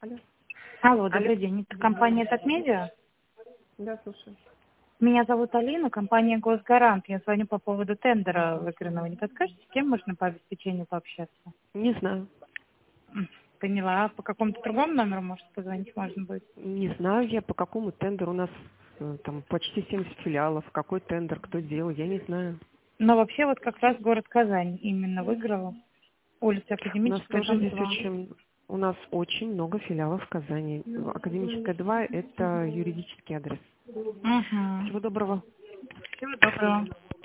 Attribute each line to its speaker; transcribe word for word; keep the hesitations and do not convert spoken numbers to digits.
Speaker 1: Алло.
Speaker 2: Алло, добрый
Speaker 1: Алло.
Speaker 2: день. Это компания «Татмедиа».
Speaker 1: Да, слушаю.
Speaker 2: Меня зовут Алина, компания «Госгарант». Я звоню по поводу тендера выигранного. Не подскажете, с кем можно по обеспечению пообщаться?
Speaker 1: Не знаю.
Speaker 2: М, Поняла. А по какому-то другому номеру, может, позвонить можно будет?
Speaker 1: Не знаю я, по какому тендеру у нас э, там почти семьдесят филиалов. Какой тендер, кто делал, я не знаю.
Speaker 2: Но вообще вот как раз город Казань именно выиграла. Улица
Speaker 1: У нас
Speaker 2: Академическая,
Speaker 1: тоже
Speaker 2: дом
Speaker 1: здесь
Speaker 2: два.
Speaker 1: очень... У нас очень много филиалов в Казани. Академическая два – это юридический адрес.
Speaker 2: Угу.
Speaker 1: Всего доброго.
Speaker 2: Всего доброго.